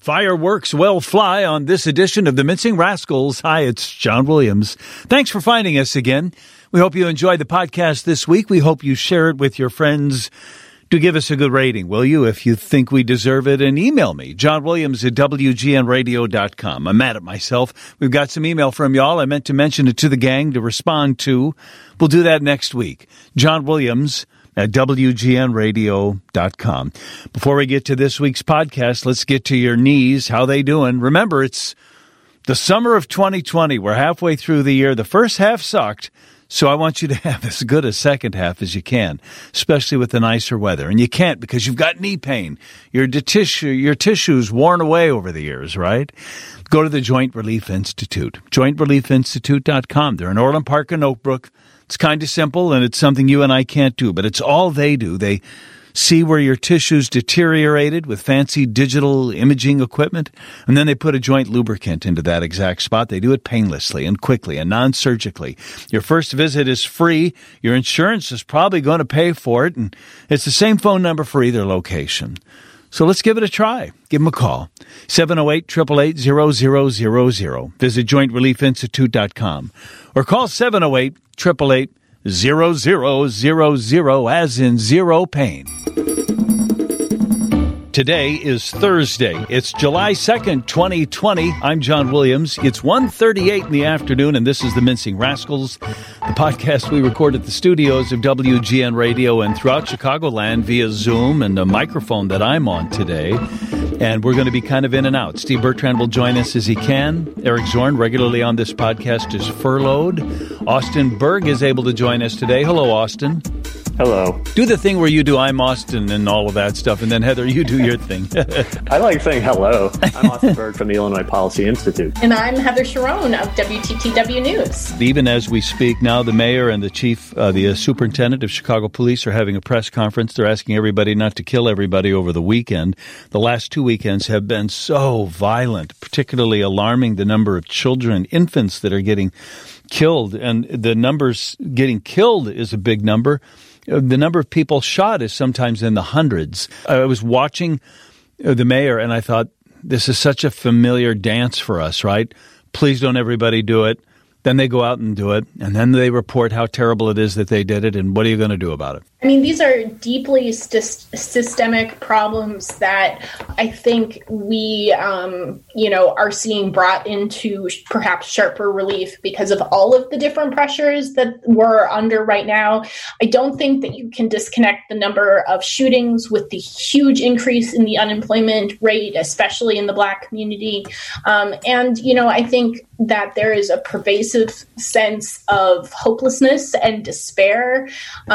Fireworks will fly on this edition of the Mincing Rascals. Hi, it's John Williams. Thanks for finding us again. We hope you enjoyed the podcast this week. We hope you share it with your friends. Do give us a good rating, will you, if you think we deserve it, and email me, johnwilliams@wgnradio.com. I'm mad at myself. We've got some email from y'all. I meant to mention it to the gang to respond to. We'll do that next week. John Williams at WGNradio.com. Before we get to this week's podcast, let's get to your knees. How they doing? Remember, it's the summer of 2020. We're halfway through the year. The first half sucked, so I want you to have as good a second half as you can, especially with the nicer weather. And you can't because you've got knee pain. Your tissue's worn away over the years, right? Go to the Joint Relief Institute, jointreliefinstitute.com. They're in Orland Park and Oak Brook. It's kind of simple, and it's something you and I can't do, but it's all they do. They see where your tissue's deteriorated with fancy digital imaging equipment, and then they put a joint lubricant into that exact spot. They do it painlessly and quickly and non-surgically. Your first visit is free. Your insurance is probably going to pay for it, and it's the same phone number for either location. So let's give it a try. Give them a call. 708-888-0000. Visit jointreliefinstitute.com or call 708-888-0000 as in zero pain. Today is Thursday. It's July 2nd, 2020. I'm John Williams. It's 1:38 in the afternoon, and this is the Mincing Rascals, the podcast we record at the studios of WGN Radio and throughout Chicagoland via Zoom and a microphone that I'm on today. And we're going to be kind of in and out. Steve Bertrand will join us as he can. Eric Zorn, regularly on this podcast, is furloughed. Austin Berg is able to join us today. Hello, Austin. Hello. Do the thing where you do I'm Austin and all of that stuff, and then Heather, you do your thing. I like saying hello. I'm Austin Berg from the Illinois Policy Institute. And I'm Heather Sharon of WTTW News. Even as we speak now, the mayor and the superintendent of Chicago Police are having a press conference. They're asking everybody not to kill everybody over the weekend. The last 2 weekends have been so violent, particularly alarming, the number of children, infants that are getting killed. And the numbers getting killed is a big number. The number of people shot is sometimes in the hundreds. I was watching the mayor, and I thought, this is such a familiar dance for us, right? Please don't everybody do it. Then they go out and do it, and then they report how terrible it is that they did it, and what are you going to do about it? I mean, these are deeply systemic problems that I think we, are seeing brought into perhaps sharper relief because of all of the different pressures that we're under right now. I don't think that you can disconnect the number of shootings with the huge increase in the unemployment rate, especially in the Black community. I think that there is a pervasive sense of hopelessness and despair.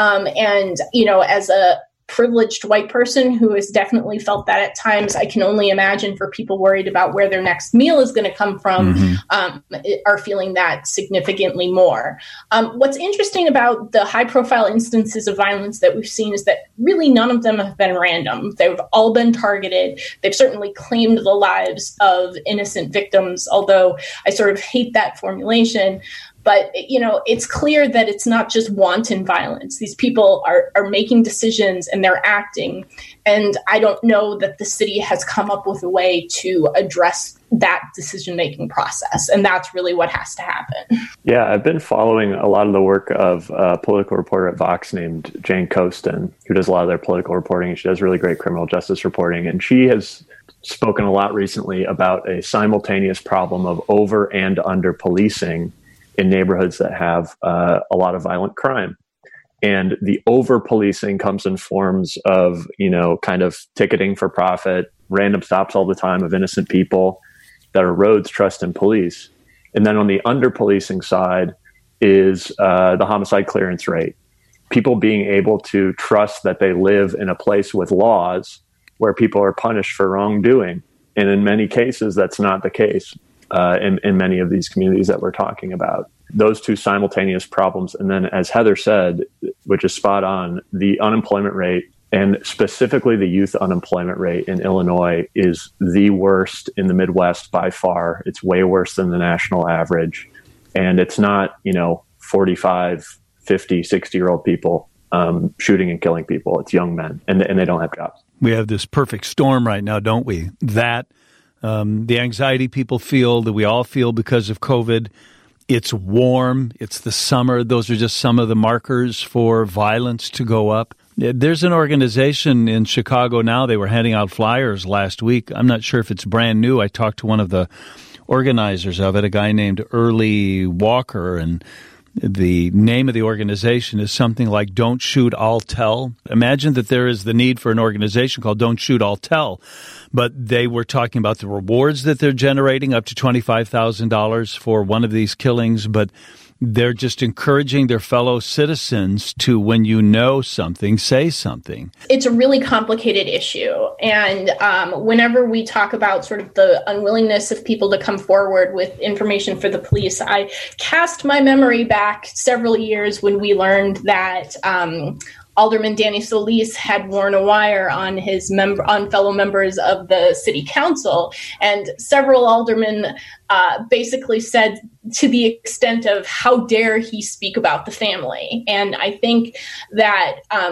As a privileged white person who has definitely felt that at times, I can only imagine for people worried about where their next meal is going to come from, are feeling that significantly more. What's interesting about the high-profile instances of violence that we've seen is that really none of them have been random. They've all been targeted. They've certainly claimed the lives of innocent victims, although I sort of hate that formulation. But, it's clear that it's not just wanton violence. These people are making decisions and they're acting. And I don't know that the city has come up with a way to address that decision-making process. And that's really what has to happen. Yeah, I've been following a lot of the work of a political reporter at Vox named Jane Coaston, who does a lot of their political reporting. She does really great criminal justice reporting. And she has spoken a lot recently about a simultaneous problem of over and under policing in neighborhoods that have a lot of violent crime. And the over-policing comes in forms of, kind of ticketing for profit, random stops all the time of innocent people that erodes trust in police. And then on the under-policing side is the homicide clearance rate. People being able to trust that they live in a place with laws where people are punished for wrongdoing. And in many cases, that's not the case. In many of these communities that we're talking about. Those two simultaneous problems. And then, as Heather said, which is spot on, the unemployment rate, and specifically the youth unemployment rate in Illinois, is the worst in the Midwest by far. It's way worse than the national average. And it's not, 45, 50, 60-year-old people shooting and killing people. It's young men, and they don't have jobs. We have this perfect storm right now, don't we? That the anxiety people feel, that we all feel because of COVID. It's warm. It's the summer. Those are just some of the markers for violence to go up. There's an organization in Chicago now. They were handing out flyers last week. I'm not sure if it's brand new. I talked to one of the organizers of it, a guy named Early Walker, and the name of the organization is something like Don't Shoot, I'll Tell. Imagine that there is the need for an organization called Don't Shoot, I'll Tell. But they were talking about the rewards that they're generating, up to $25,000 for one of these killings. But they're just encouraging their fellow citizens to, when you know something, say something. It's a really complicated issue. And whenever we talk about sort of the unwillingness of people to come forward with information for the police, I cast my memory back several years when we learned that Alderman Danny Solis had worn a wire on on fellow members of the city council, and several aldermen basically said, to the extent of, how dare he speak about the family. And I think that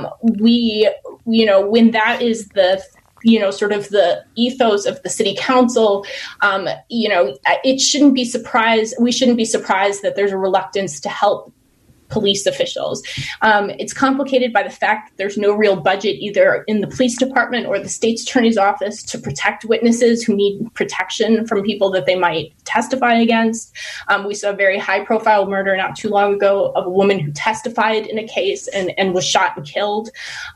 when that is the sort of the ethos of the city council, it shouldn't be surprised. We shouldn't be surprised that there's a reluctance to help police officials. It's complicated by the fact that there's no real budget either in the police department or the state's attorney's office to protect witnesses who need protection from people that they might testify against. We saw a very high-profile murder not too long ago of a woman who testified in a case and was shot and killed.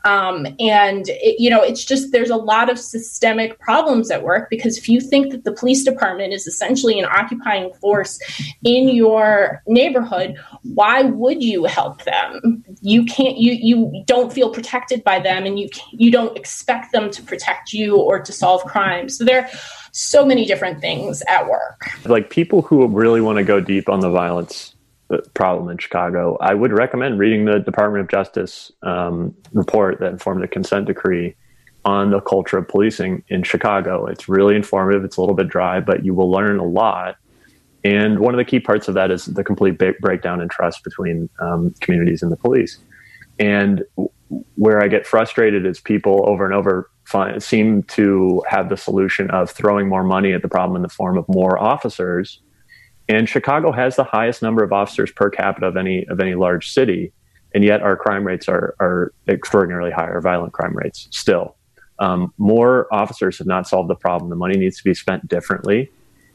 It's just, there's a lot of systemic problems at work, because if you think that the police department is essentially an occupying force in your neighborhood, why would you help them? You can't. You don't feel protected by them, and you don't expect them to protect you or to solve crimes. So there are so many different things at work. Like, people who really want to go deep on the violence problem in Chicago, I would recommend reading the Department of Justice report that informed the consent decree on the culture of policing in Chicago. It's really informative. It's a little bit dry, but you will learn a lot. And one of the key parts of that is the complete breakdown in trust between communities and the police. And where I get frustrated is people over and over seem to have the solution of throwing more money at the problem in the form of more officers. And Chicago has the highest number of officers per capita of any large city, and yet our crime rates are extraordinarily high, our violent crime rates still. More officers have not solved the problem. The money needs to be spent differently.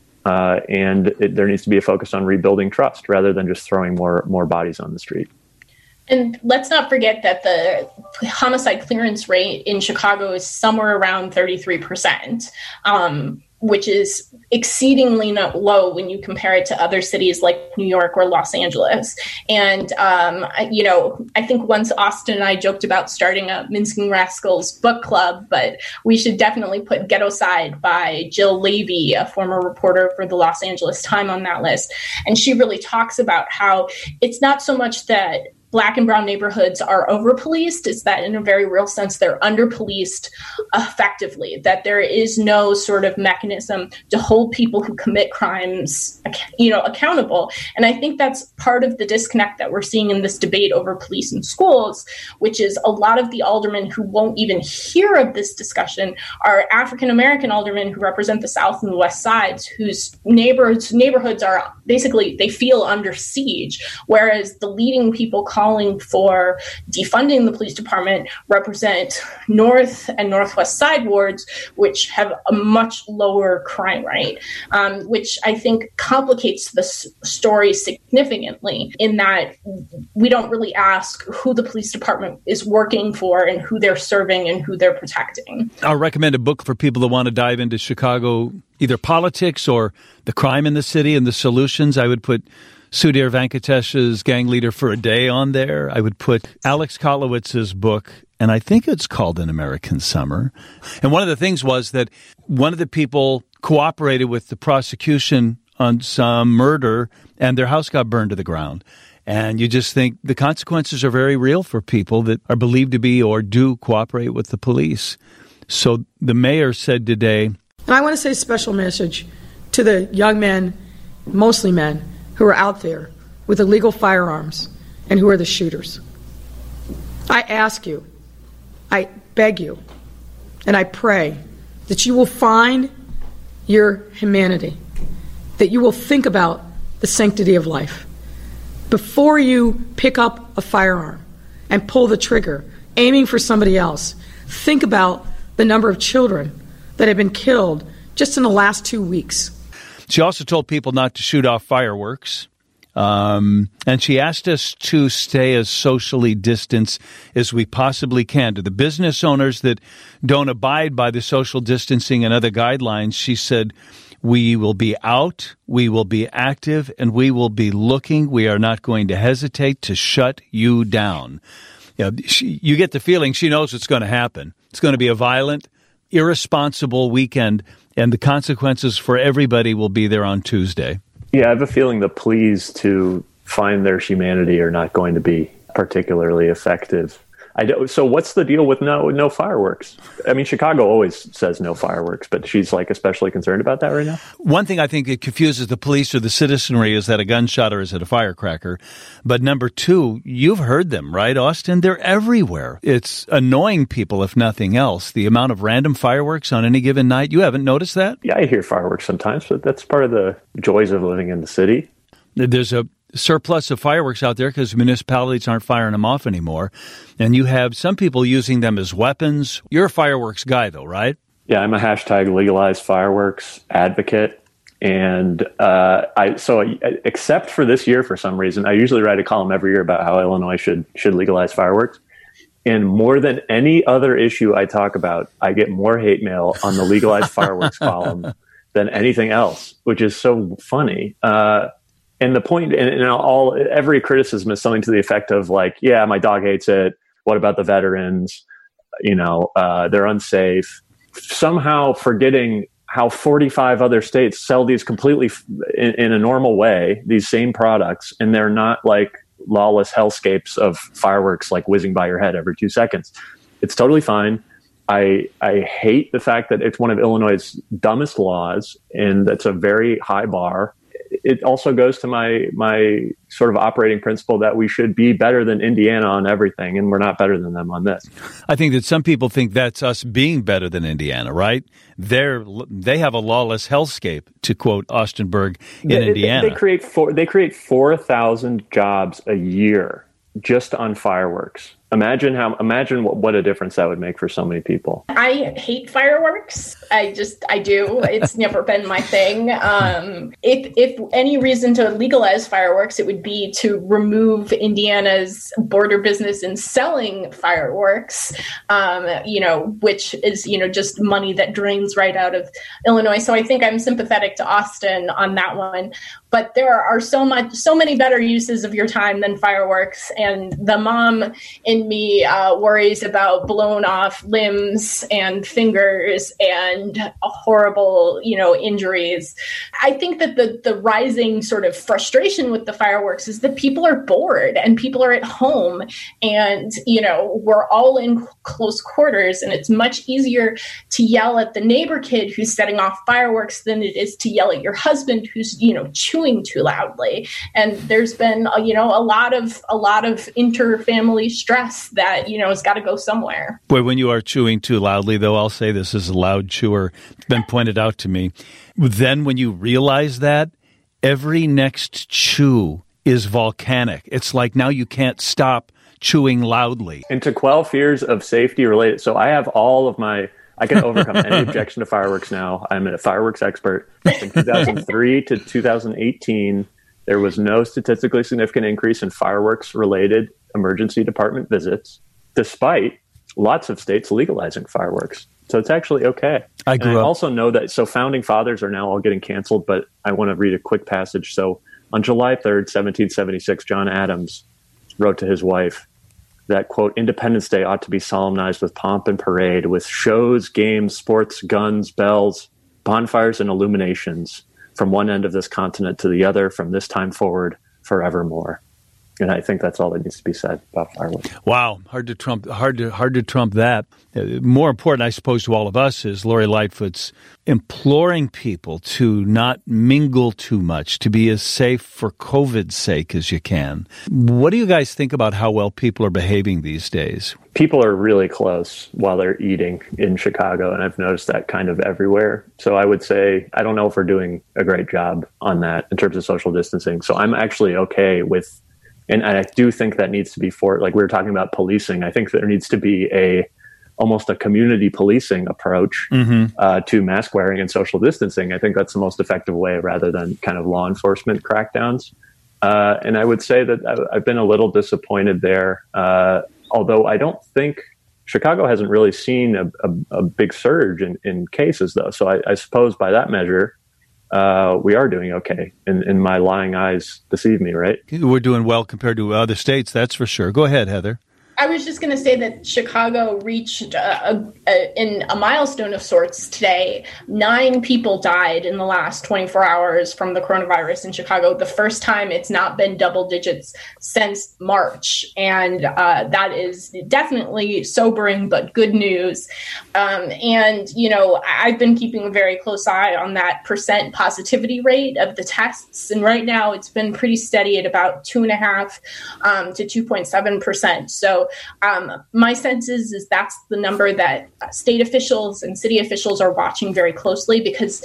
There needs to be a focus on rebuilding trust rather than just throwing more bodies on the street. And let's not forget that the homicide clearance rate in Chicago is somewhere around 33%, which is exceedingly low when you compare it to other cities like New York or Los Angeles. And, I think once Austin and I joked about starting a Mincing Rascals book club, but we should definitely put Ghetto Side by Jill Levy, a former reporter for the Los Angeles Times, on that list. And she really talks about how it's not so much that Black and brown neighborhoods are over-policed, it's that in a very real sense they're under-policed effectively, that there is no sort of mechanism to hold people who commit crimes accountable. And I think that's part of the disconnect that we're seeing in this debate over police and schools, which is a lot of the aldermen who won't even hear of this discussion are African-American aldermen who represent the South and the West Sides, whose neighborhoods are basically, they feel under siege, whereas the leading people calling for defunding the police department represent North and Northwest Side wards, which have a much lower crime rate, which I think complicates the story significantly, in that we don't really ask who the police department is working for and who they're serving and who they're protecting. I'll recommend a book for people that want to dive into Chicago, either politics or the crime in the city and the solutions. I would put Sudhir Venkatesh's Gang Leader for a Day on there. I would put Alex Kotlowitz's book, and I think it's called An American Summer. And one of the things was that one of the people cooperated with the prosecution on some murder, and their house got burned to the ground. And you just think the consequences are very real for people that are believed to be or do cooperate with the police. So the mayor said today, and I want to say a special message to the young men, mostly men, who are out there with illegal firearms and who are the shooters. I ask you, I beg you, and I pray that you will find your humanity, that you will think about the sanctity of life. Before you pick up a firearm and pull the trigger, aiming for somebody else, think about the number of children that have been killed just in the last 2 weeks. She also told people not to shoot off fireworks. And she asked us to stay as socially distanced as we possibly can. To the business owners that don't abide by the social distancing and other guidelines, she said, we will be out, we will be active, and we will be looking. We are not going to hesitate to shut you down. You get the feeling she knows what's going to happen. It's going to be a violent, irresponsible weekend, and the consequences for everybody will be there on Tuesday. Yeah, I have a feeling the pleas to find their humanity are not going to be particularly effective. So what's the deal with no fireworks? I mean, Chicago always says no fireworks, but she's like especially concerned about that right now. One thing I think it confuses the police or the citizenry is that a gunshot or is it a firecracker. But number two, you've heard them, right, Austin? They're everywhere. It's annoying people, if nothing else. The amount of random fireworks on any given night. You haven't noticed that? Yeah, I hear fireworks sometimes, but that's part of the joys of living in the city. There's a surplus of fireworks out there because municipalities aren't firing them off anymore. And you have some people using them as weapons. You're a fireworks guy, though, right? Yeah, I'm a hashtag legalized fireworks advocate. And except for this year, for some reason, I usually write a column every year about how Illinois should legalize fireworks. And more than any other issue I talk about, I get more hate mail on the legalized fireworks column than anything else, which is so funny. And the point, every criticism is something to the effect of like, yeah, my dog hates it. What about the veterans? They're unsafe. Somehow forgetting how 45 other states sell these completely in a normal way, these same products, and they're not like lawless hellscapes of fireworks like whizzing by your head every 2 seconds. It's totally fine. I hate the fact that it's one of Illinois' dumbest laws, and that's a very high bar. It also goes to my sort of operating principle that we should be better than Indiana on everything, and we're not better than them on this. I think that some people think that's us being better than Indiana, right? They have a lawless hellscape, to quote Austin Berg in Indiana. They create 4,000 jobs a year just on fireworks. Imagine what a difference that would make for so many people. I hate fireworks. I do. It's never been my thing. If any reason to legalize fireworks, it would be to remove Indiana's border business in selling fireworks, which is, just money that drains right out of Illinois. So I think I'm sympathetic to Austin on that one. But there are so many better uses of your time than fireworks. And the mom in me worries about blown off limbs and fingers and horrible, injuries. I think that the rising sort of frustration with the fireworks is that people are bored and people are at home and, we're all in close quarters, and it's much easier to yell at the neighbor kid who's setting off fireworks than it is to yell at your husband who's, chewing too loudly. And there's been, a lot of inter-family stress that, has got to go somewhere. Boy, when you are chewing too loudly, though, I'll say this as a loud chewer, it's been pointed out to me. Then when you realize that, every next chew is volcanic. It's like now you can't stop chewing loudly. And to quell fears of safety related, so I have I can overcome any objection to fireworks now. I'm a fireworks expert. From 2003 to 2018, there was no statistically significant increase in fireworks-related emergency department visits, despite lots of states legalizing fireworks. So it's actually okay. I also know that, so founding fathers are now all getting canceled, but I want to read a quick passage. So on July 3rd, 1776, John Adams wrote to his wife that, quote, Independence Day ought to be solemnized with pomp and parade, with shows, games, sports, guns, bells, bonfires, and illuminations from one end of this continent to the other, from this time forward, forevermore. And I think that's all that needs to be said about fireworks. Wow, hard to trump that. More important, I suppose, to all of us is Lori Lightfoot's imploring people to not mingle too much, to be as safe for COVID's sake as you can. What do you guys think about how well people are behaving these days? People are really close while they're eating in Chicago, and I've noticed that kind of everywhere. So I would say, I don't know if we're doing a great job on that in terms of social distancing. So I'm actually okay with, and I do think that needs to be like we were talking about policing. I think there needs to be almost a community policing approach to mask wearing and social distancing. I think that's the most effective way rather than kind of law enforcement crackdowns. And I would say that I've been a little disappointed there. Although I don't think Chicago hasn't really seen a big surge in cases, though. So I suppose by that measure, we are doing okay. And my lying eyes deceive me, right? We're doing well compared to other states, that's for sure. Go ahead, Heather. I was just going to say that Chicago reached in a milestone of sorts today. 9 people died in the last 24 hours from the coronavirus in Chicago. The first time it's not been double digits since March. And that is definitely sobering, but good news. And, you know, I've been keeping a very close eye on that % positivity rate of the tests. And right now it's been pretty steady at about 2.5 to 2.7%. So my sense is that's the number that state officials and city officials are watching very closely, because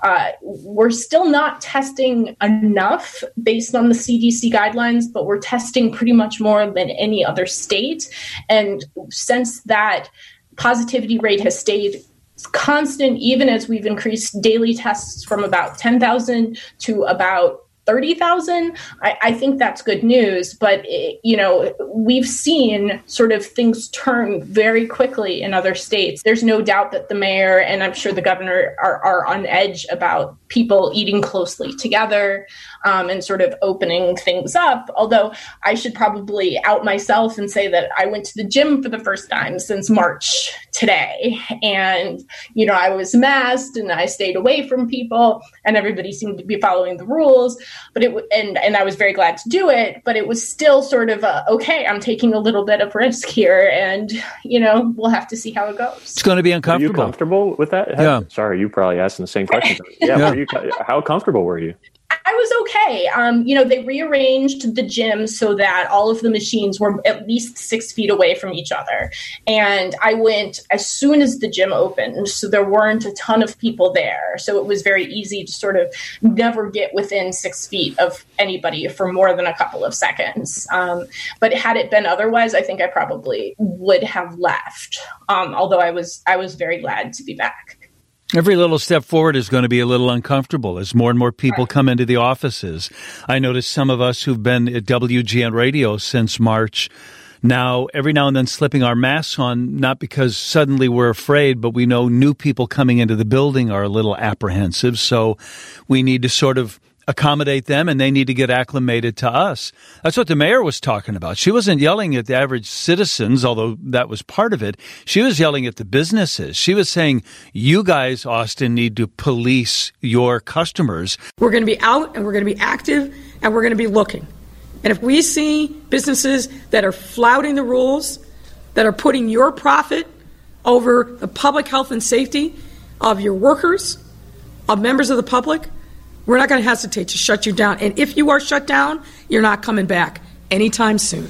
we're still not testing enough based on the CDC guidelines, but we're testing pretty much more than any other state. And since that positivity rate has stayed constant, even as we've increased daily tests from about 10,000 to about 30,000, I think that's good news. But, you know, we've seen sort of things turn very quickly in other states. There's no doubt that the mayor and I'm sure the governor are on edge about people eating closely together and sort of opening things up. Although I should probably out myself and say that I went to the gym for the first time since March today. And, you know, I was masked and I stayed away from people and everybody seemed to be following the rules. But and I was very glad to do it, but it was still sort of okay, I'm taking a little bit of risk here, and you know, we'll have to see how it goes. It's going to be uncomfortable. Are you comfortable with that? Yeah. Sorry, you probably asking the same question. Yeah. How comfortable were you? I was okay. You know, they rearranged the gym so that all of the machines were at least 6 feet away from each other. And I went as soon as the gym opened, so there weren't a ton of people there. So it was very easy to sort of never get within 6 feet of anybody for more than a couple of seconds. But had it been otherwise, I think I probably would have left. Although I was very glad to be back. Every little step forward is going to be a little uncomfortable as more and more people come into the offices. I noticed some of us who've been at WGN Radio since March now, every now and then slipping our masks on, not because suddenly we're afraid, but we know new people coming into the building are a little apprehensive. So we need to sort of accommodate them, and they need to get acclimated to us. That's what the mayor was talking about. She wasn't yelling at the average citizens, although that was part of it. She was yelling at the businesses. She was saying, you guys, Austin, need to police your customers. We're going to be out, and we're going to be active, and we're going to be looking. And if we see businesses that are flouting the rules, that are putting your profit over the public health and safety of your workers, of members of the public, we're not going to hesitate to shut you down. And if you are shut down, you're not coming back anytime soon.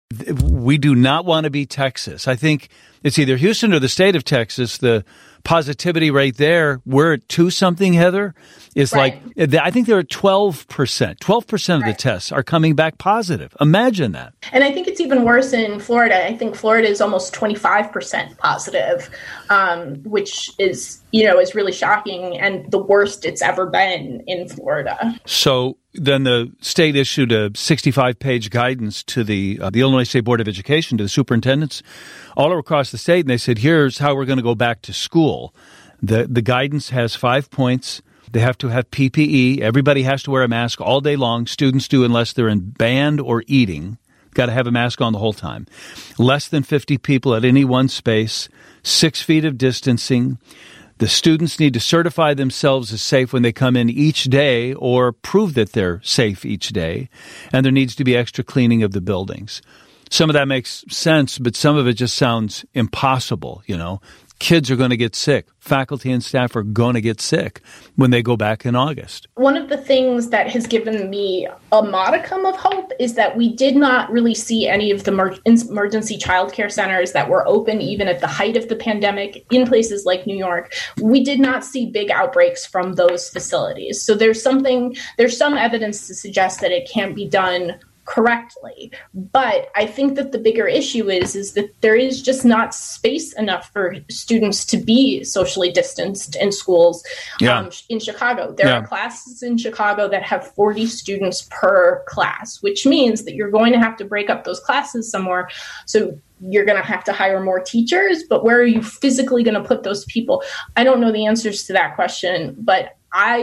We do not want to be Texas. I think it's either Houston or the state of Texas. The positivity rate there, we're at 2-something, Heather, is right. Like, I think they're at 12%. 12% of the tests are coming back positive. Imagine that. And I think it's even worse in Florida. I think Florida is almost 25% positive, which is, you know, is really shocking and the worst it's ever been in Florida. So then the state issued a 65-page guidance to the Illinois State Board of Education, to the superintendents all across the state, and they said, here's how we're going to go back to school. The guidance has 5 points. They have to have PPE. Everybody has to wear a mask all day long. Students do unless they're in band or eating. Got to have a mask on the whole time. Less than 50 people at any one space. 6 feet of distancing. The students need to certify themselves as safe when they come in each day or prove that they're safe each day. And there needs to be extra cleaning of the buildings. Some of that makes sense, but some of it just sounds impossible, you know. Kids are going to get sick. Faculty and staff are going to get sick when they go back in August. One of the things that has given me a modicum of hope is that we did not really see any of the emergency childcare centers that were open even at the height of the pandemic in places like New York. We did not see big outbreaks from those facilities. So there's some evidence to suggest that it can be done correctly. But I think that the bigger issue is that there is just not space enough for students to be socially distanced in schools in Chicago. There are classes in Chicago that have 40 students per class, which means that you're going to have to break up those classes somewhere. So you're going to have to hire more teachers, but where are you physically going to put those people? I don't know the answers to that question, but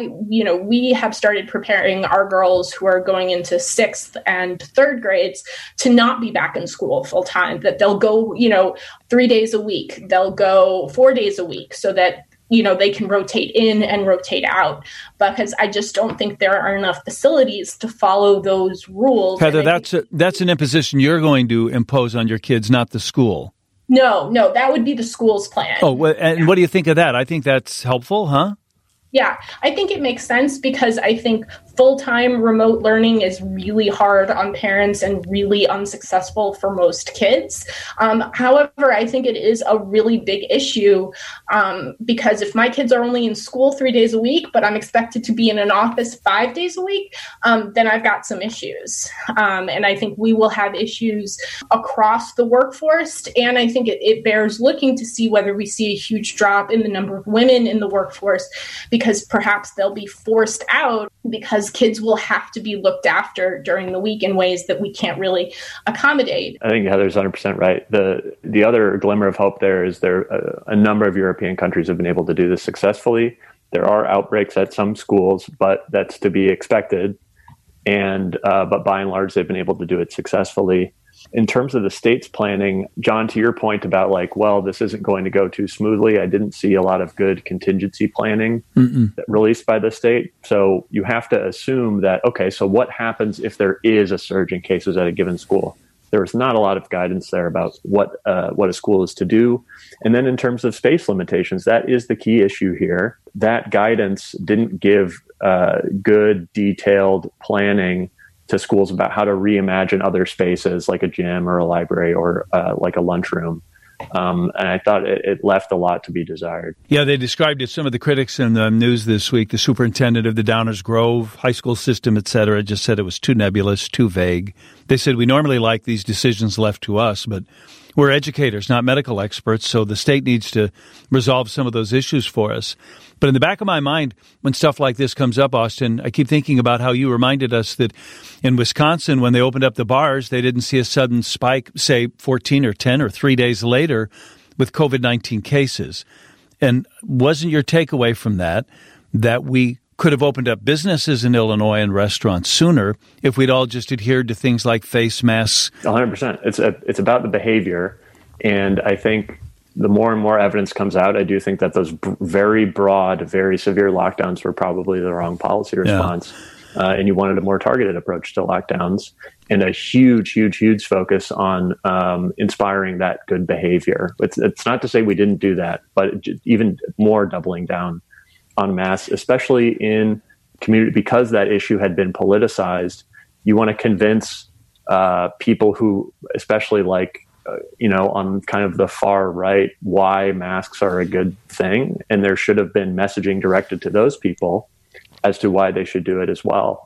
we have started preparing our girls who are going into 6th and 3rd grades to not be back in school full time, that they'll go, 3 days a week, they'll go 4 days a week so that, they can rotate in and rotate out, because I just don't think there are enough facilities to follow those rules. Heather, that's an imposition you're going to impose on your kids, not the school. No, that would be the school's plan. Oh, and what do you think of that? I think that's helpful, huh? Yeah, I think it makes sense because I think full-time remote learning is really hard on parents and really unsuccessful for most kids. However, I think it is a really big issue because if my kids are only in school 3 days a week, but I'm expected to be in an office 5 days a week, then I've got some issues. And I think we will have issues across the workforce. And I think it bears looking to see whether we see a huge drop in the number of women in the workforce, because perhaps they'll be forced out because kids will have to be looked after during the week in ways that we can't really accommodate. I think Heather's 100% right. The other glimmer of hope there is a number of European countries have been able to do this successfully. There are outbreaks at some schools, but that's to be expected. But by and large, they've been able to do it successfully. In terms of the state's planning, John, to your point about this isn't going to go too smoothly, I didn't see a lot of good contingency planning released by the state. So you have to assume that, okay, so what happens if there is a surge in cases at a given school? There was not a lot of guidance there about what a school is to do. And then in terms of space limitations, that is the key issue here. That guidance didn't give good, detailed planning to schools about how to reimagine other spaces like a gym or a library or like a lunchroom. And I thought it left a lot to be desired. Yeah, they described it. Some of the critics in the news this week, the superintendent of the Downers Grove high school system, et cetera, just said it was too nebulous, too vague. They said, we normally like these decisions left to us, but we're educators, not medical experts, so the state needs to resolve some of those issues for us. But in the back of my mind, when stuff like this comes up, Austin, I keep thinking about how you reminded us that in Wisconsin, when they opened up the bars, they didn't see a sudden spike, say 14 or 10 or 3 days later with COVID-19 cases. And wasn't your takeaway from that we could have opened up businesses in Illinois and restaurants sooner if we'd all just adhered to things like face masks? 100%. It's about the behavior. And I think the more and more evidence comes out, I do think that those very broad, very severe lockdowns were probably the wrong policy response. Yeah. And you wanted a more targeted approach to lockdowns and a huge, huge, huge focus on inspiring that good behavior. It's not to say we didn't do that, but even more doubling down on masks, especially in community, because that issue had been politicized. You want to convince people who, especially on kind of the far right, why masks are a good thing. And there should have been messaging directed to those people as to why they should do it as well.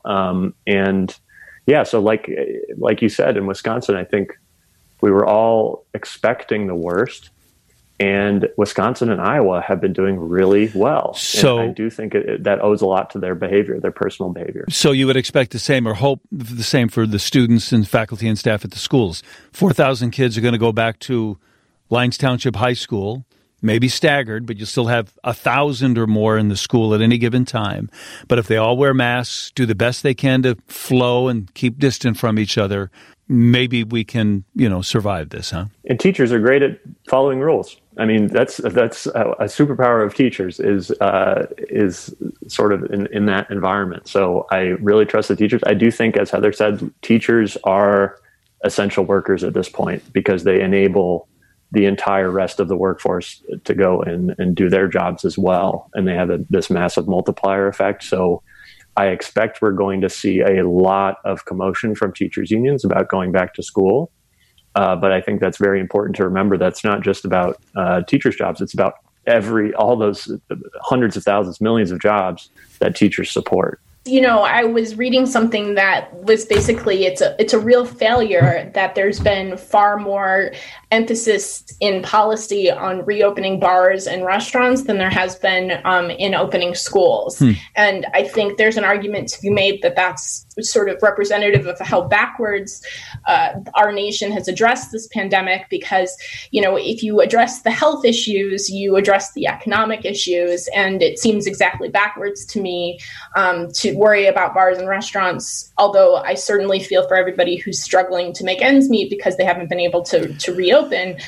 So like you said, in Wisconsin, I think we were all expecting the worst. And Wisconsin and Iowa have been doing really well. So and I do think that owes a lot to their behavior, their personal behavior. So you would expect the same or hope the same for the students and faculty and staff at the schools. 4,000 kids are going to go back to Lyons Township High School, maybe staggered, but you still have 1,000 or more in the school at any given time. But if they all wear masks, do the best they can to flow and keep distant from each other, maybe we can, survive this, huh? And teachers are great at following rules. I mean, that's a superpower of teachers is sort of in that environment. So I really trust the teachers. I do think, as Heather said, teachers are essential workers at this point because they enable the entire rest of the workforce to go and do their jobs as well. And they have this massive multiplier effect. So I expect we're going to see a lot of commotion from teachers' unions about going back to school. But I think that's very important to remember. That's not just about teachers' jobs. It's about all those hundreds of thousands, millions of jobs that teachers support. You know, I was reading something that was basically it's a real failure that there's been far more emphasis in policy on reopening bars and restaurants than there has been in opening schools. And I think there's an argument to be made that that's sort of representative of how backwards our nation has addressed this pandemic, because, you know, if you address the health issues, you address the economic issues. And it seems exactly backwards to me to worry about bars and restaurants, although I certainly feel for everybody who's struggling to make ends meet because they haven't been able to reopen.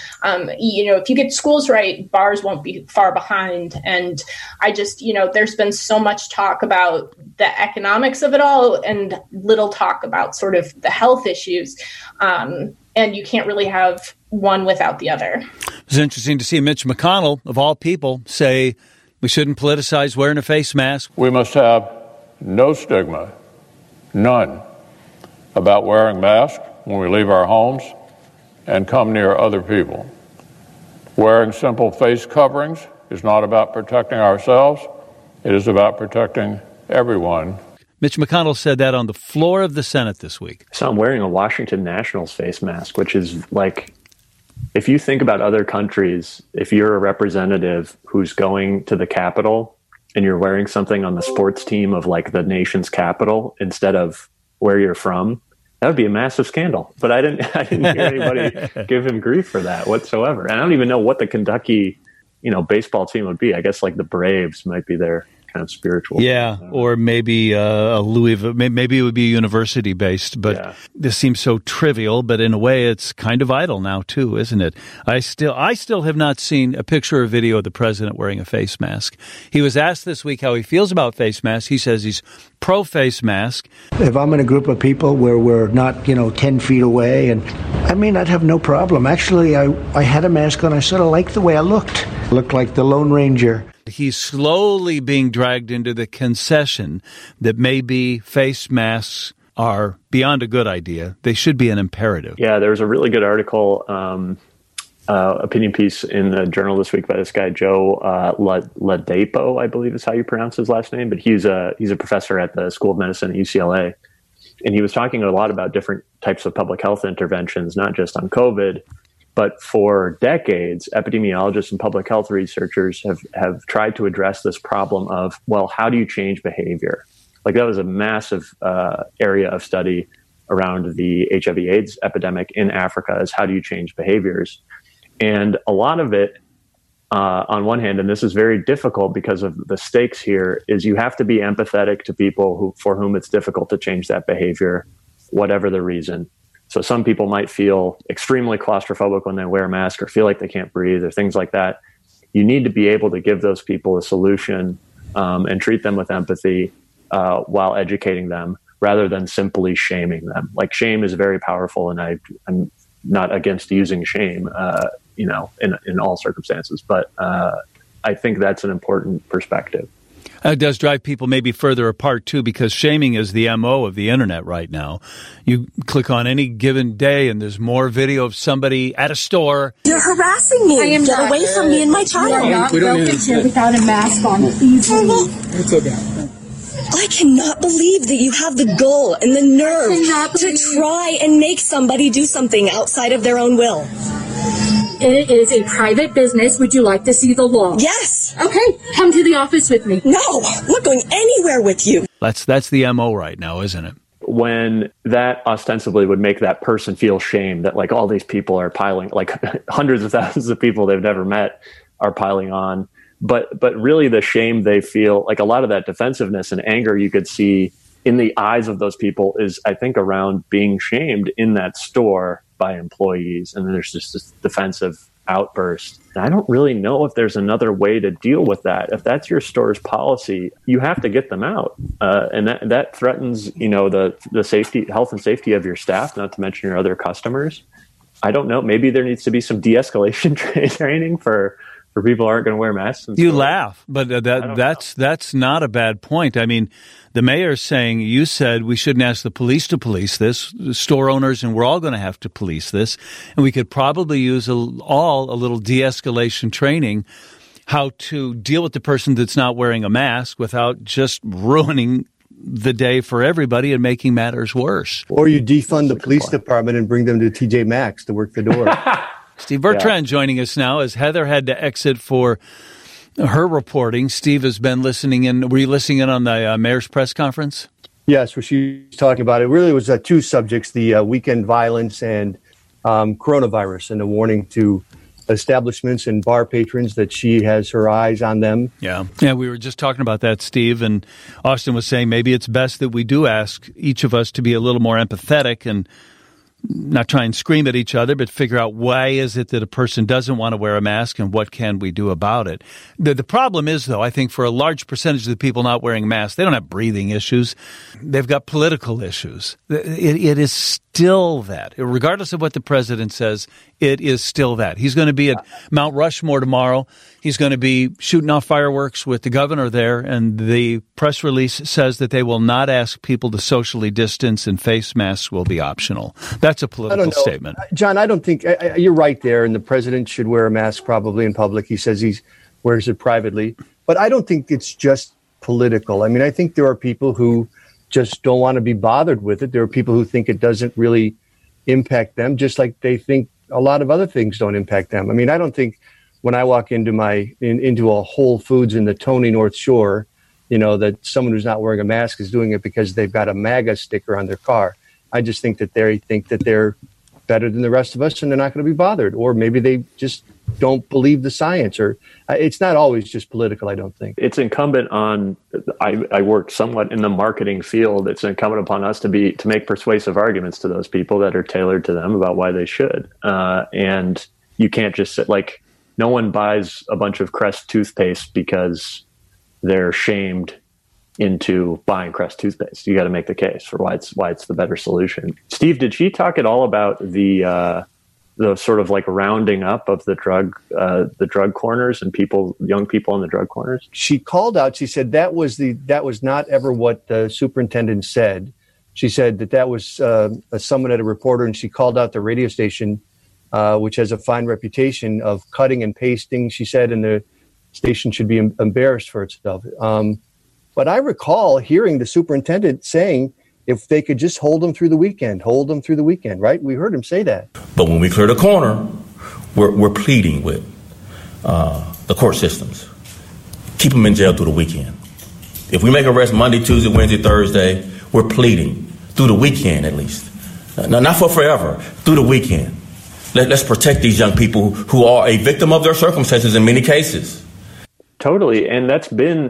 You know, if you get schools right, bars won't be far behind. And I just, you know, there's been so much talk about the economics of it all and little talk about sort of the health issues. And you can't really have one without the other. It's interesting to see Mitch McConnell, of all people, say we shouldn't politicize wearing a face mask. We must have no stigma, none, about wearing masks when we leave our homes and come near other people. Wearing simple face coverings is not about protecting ourselves. It is about protecting everyone. Mitch McConnell said that on the floor of the Senate this week. So I'm wearing a Washington Nationals face mask, which is like, if you think about other countries, if you're a representative who's going to the Capitol and you're wearing something on the sports team of like the nation's capital instead of where you're from, that would be a massive scandal. But I didn't hear anybody give him grief for that whatsoever. And I don't even know what the Kentucky, baseball team would be. I guess like the Braves might be their kind of spiritual. Yeah, or maybe a Louisville. Maybe it would be university based. But yeah. This seems so trivial. But in a way, it's kind of idle now too, isn't it? I still have not seen a picture or video of the president wearing a face mask. He was asked this week how he feels about face masks. He says he's pro face mask. If I'm in a group of people where we're not 10 feet away, and I'd have no problem. Actually, I had a mask on. I sort of liked the way I looked. Looked like the Lone Ranger. He's slowly being dragged into the concession that maybe face masks are beyond a good idea. They should be an imperative. Yeah, there was a really good article, opinion piece in the Journal this week by this guy, Joe Ladapo, I believe is how you pronounce his last name. But he's a professor at the School of Medicine at UCLA. And he was talking a lot about different types of public health interventions, not just on COVID. But for decades, epidemiologists and public health researchers have tried to address this problem of, well, how do you change behavior? Like that was a massive area of study around the HIV/AIDS epidemic in Africa, is how do you change behaviors? And a lot of it, on one hand, and this is very difficult because of the stakes here, is you have to be empathetic to people for whom it's difficult to change that behavior, whatever the reason. So some people might feel extremely claustrophobic when they wear a mask or feel like they can't breathe or things like that. You need to be able to give those people a solution and treat them with empathy while educating them rather than simply shaming them. Like shame is very powerful, and I'm not against using shame, in all circumstances. But I think that's an important perspective. It does drive people maybe further apart, too, because shaming is the MO of the Internet right now. You click on any given day and there's more video of somebody at a store. You're harassing me. Get away from me and my child. We don't need here without a mask on. Please leave. It's okay. I cannot believe that you have the gall and the nerve to try and make somebody do something outside of their own will. It is a private business. Would you like to see the law? Yes. Okay, come to the office with me. No, I'm not going anywhere with you. That's the MO right now, isn't it? When that ostensibly would make that person feel shame that like all these people are piling, like hundreds of thousands of people they've never met are piling on. But really the shame they feel, like a lot of that defensiveness and anger you could see in the eyes of those people is, I think, around being shamed in that store by employees. And there's just this defensive outburst. And I don't really know if there's another way to deal with that. If that's your store's policy, you have to get them out. And that threatens, the safety, health and safety of your staff, not to mention your other customers. I don't know. Maybe there needs to be some de-escalation training for people who aren't going to wear masks. You laugh, but that's not a bad point. I mean, the mayor's saying, you said we shouldn't ask the police to police this, store owners, and we're all going to have to police this. And we could probably use a little de-escalation training, how to deal with the person that's not wearing a mask without just ruining the day for everybody and making matters worse. Or you defund the police department and bring them to TJ Maxx to work the door. Steve Bertrand joining us now as Heather had to exit for her reporting. Steve has been listening in. Were you listening in on the mayor's press conference? Yes, where she was talking about it. Really was two subjects, the weekend violence and coronavirus, and the warning to establishments and bar patrons that she has her eyes on them. Yeah, we were just talking about that, Steve, and Austin was saying maybe it's best that we do ask each of us to be a little more empathetic and not try and scream at each other, but figure out why is it that a person doesn't want to wear a mask and what can we do about it. The problem is, though, I think for a large percentage of the people not wearing masks, they don't have breathing issues. They've got political issues. It is still that. Regardless of what the president says, it is still that. He's going to be at Mount Rushmore tomorrow. He's going to be shooting off fireworks with the governor there, and the press release says that they will not ask people to socially distance and face masks will be optional. That's a political statement. John, I don't think you're right there, and the president should wear a mask probably in public. He says he wears it privately. But I don't think it's just political. I mean, I think there are people who just don't want to be bothered with it. There are people who think it doesn't really impact them, just like they think a lot of other things don't impact them. I mean, I don't think when I walk into into a Whole Foods in the Tony North Shore, that someone who's not wearing a mask is doing it because they've got a MAGA sticker on their car. I just think that they think that they're better than the rest of us and they're not going to be bothered. Or maybe they just don't believe the science. Or it's not always just political, I don't think. It's incumbent on, I work somewhat in the marketing field. It's incumbent upon us to make persuasive arguments to those people that are tailored to them about why they should. And you can't just sit no one buys a bunch of Crest toothpaste because they're shamed into buying Crest toothpaste. You got to make the case for why it's the better solution. Steve, did she talk at all about the sort of rounding up of the drug corners and young people in the drug corners? She called out. She said that was not ever what the superintendent said. She said that was someone at a reporter, and she called out the radio station, which has a fine reputation of cutting and pasting. She said, and the station should be embarrassed for itself. But I recall hearing the superintendent saying, if they could just hold them through the weekend, right? We heard him say that. But when we clear the corner, we're pleading with the court systems. Keep them in jail through the weekend. If we make arrests Monday, Tuesday, Wednesday, Thursday, we're pleading through the weekend at least. No, not for forever, through the weekend. Let's protect these young people who are a victim of their circumstances in many cases. Totally, and that's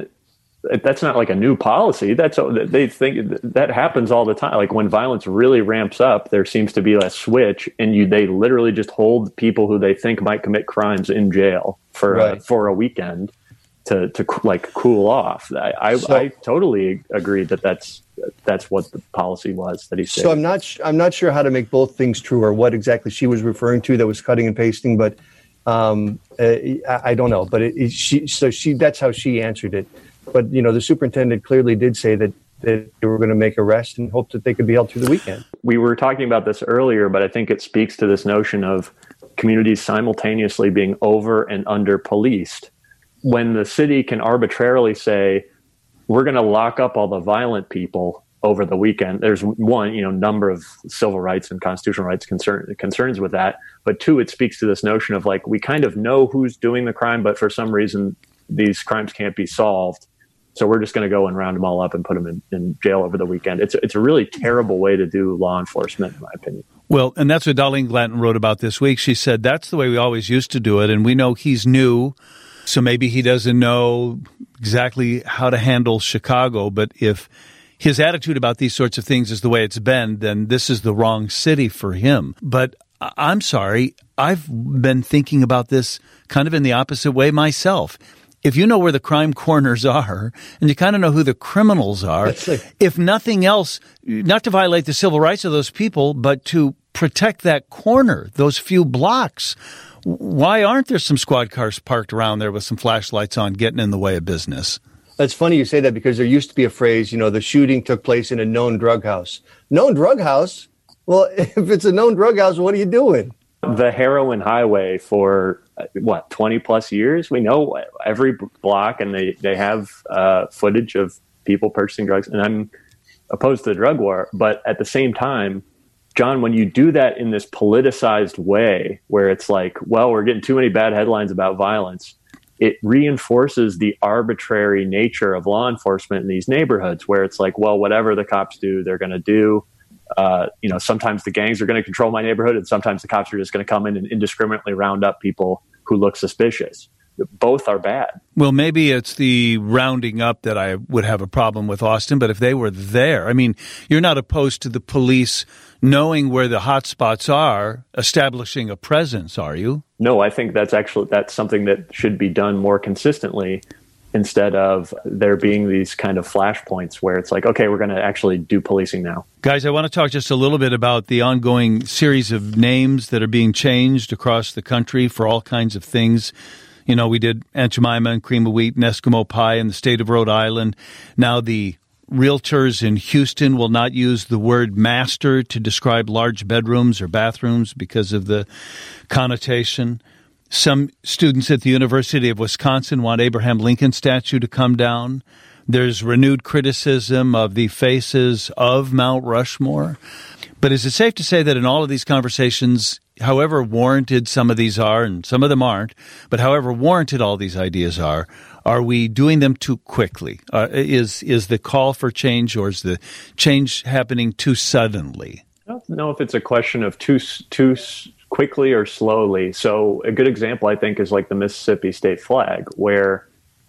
not like a new policy. They think that happens all the time. Like when violence really ramps up, there seems to be a switch, and they literally just hold people who they think might commit crimes in jail for a weekend to cool off. I totally agree that that's what the policy was that he said. So I'm not sure how to make both things true or what exactly she was referring to that was cutting and pasting, but I don't know. But that's how she answered it. But, the superintendent clearly did say that they were going to make arrests and hope that they could be held through the weekend. We were talking about this earlier, but I think it speaks to this notion of communities simultaneously being over and under policed. When the city can arbitrarily say, we're going to lock up all the violent people over the weekend, there's one, number of civil rights and constitutional rights concerns with that. But two, it speaks to this notion of we kind of know who's doing the crime, but for some reason, these crimes can't be solved. So we're just going to go and round them all up and put them in jail over the weekend. It's a really terrible way to do law enforcement, in my opinion. Well, and that's what Darlene Glanton wrote about this week. She said that's the way we always used to do it, and we know he's new, so maybe he doesn't know exactly how to handle Chicago. But if his attitude about these sorts of things is the way it's been, then this is the wrong city for him. But I'm sorry, I've been thinking about this kind of in the opposite way myself. If you know where the crime corners are and you kind of know who the criminals are, if nothing else, not to violate the civil rights of those people, but to protect that corner, those few blocks, why aren't there some squad cars parked around there with some flashlights on getting in the way of business? That's funny you say that, because there used to be a phrase, the shooting took place in a known drug house. Known drug house? Well, if it's a known drug house, what are you doing? The heroin highway for 20 plus years. We know every block, and they have footage of people purchasing drugs. And I'm opposed to the drug war, but at the same time, John, when you do that in this politicized way, where it's like, well, we're getting too many bad headlines about violence, it reinforces the arbitrary nature of law enforcement in these neighborhoods, where it's like, well, whatever the cops do, they're going to do. Sometimes the gangs are going to control my neighborhood, and sometimes the cops are just going to come in and indiscriminately round up people who look suspicious. Both are bad. Well, maybe it's the rounding up that I would have a problem with, Austin, but if they were there, I mean, you're not opposed to the police knowing where the hot spots are, establishing a presence, are you? No, I think that's something that should be done more consistently, instead of there being these kind of flashpoints where it's like, okay, we're going to actually do policing now. Guys, I want to talk just a little bit about the ongoing series of names that are being changed across the country for all kinds of things. We did Aunt Jemima and Cream of Wheat and Eskimo Pie in the state of Rhode Island. Now the realtors in Houston will not use the word master to describe large bedrooms or bathrooms because of the connotation. Some students at the University of Wisconsin want Abraham Lincoln statue to come down. There's renewed criticism of the faces of Mount Rushmore. But is it safe to say that in all of these conversations, however warranted some of these are, and some of them aren't, but however warranted all these ideas are we doing them too quickly? Is the call for change, or is the change happening too suddenly? I don't know if it's a question of too quickly or slowly. So a good example, I think, is like the Mississippi state flag, where,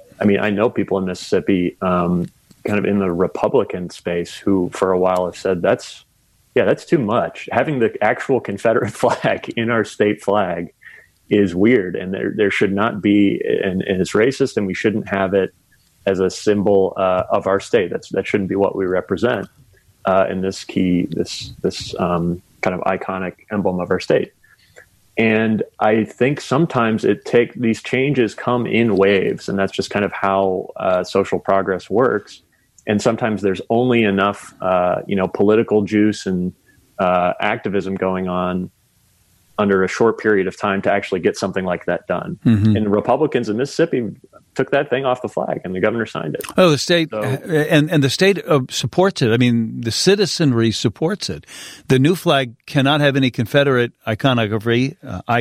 I know people in Mississippi, kind of in the Republican space, who for a while have said that's too much. Having the actual Confederate flag in our state flag is weird, and there should not be, and it's racist, and we shouldn't have it as a symbol of our state. That shouldn't be what we represent in this kind of iconic emblem of our state. And I think sometimes these changes come in waves, and that's just kind of how social progress works. And sometimes there's only enough, political juice and activism going on under a short period of time to actually get something like that done. Mm-hmm. And Republicans in Mississippi took that thing off the flag, and the governor signed it. Oh, the state, and the state supports it. The citizenry supports it. The new flag cannot have any Confederate iconography.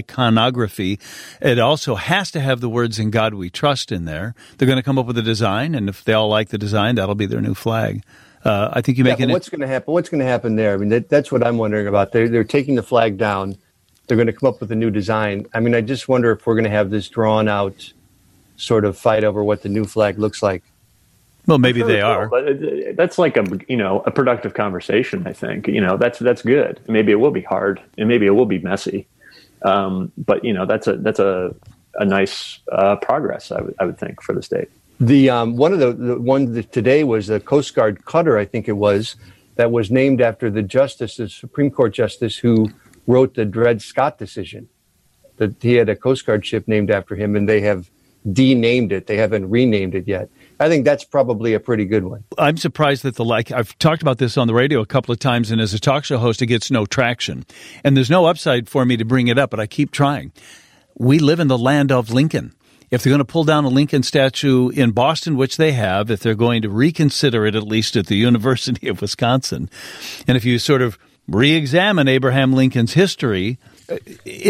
It also has to have the words "In God We Trust" in there. They're going to come up with a design, and if they all like the design, that'll be their new flag. I think you make it. What's going to happen? What's going to happen there? That's what I'm wondering about. They're taking the flag down. They're going to come up with a new design. I just wonder if we're going to have this drawn out sort of fight over what the new flag looks like. Well, maybe they are. But that's like a productive conversation, I think. That's good. Maybe it will be hard, and maybe it will be messy. But that's a nice progress, I would think, for the state. The one of the one today was the Coast Guard cutter, I think it was, that was named after the Supreme Court justice who wrote the Dred Scott decision. That he had a Coast Guard ship named after him, and they have denamed it. They haven't renamed it yet. I think that's probably a pretty good one. I'm surprised that I've talked about this on the radio a couple of times, and as a talk show host, it gets no traction. And there's no upside for me to bring it up, but I keep trying. We live in the land of Lincoln. If they're going to pull down a Lincoln statue in Boston, which they have, if they're going to reconsider it, at least at the University of Wisconsin, and if you sort of re-examine Abraham Lincoln's history, it's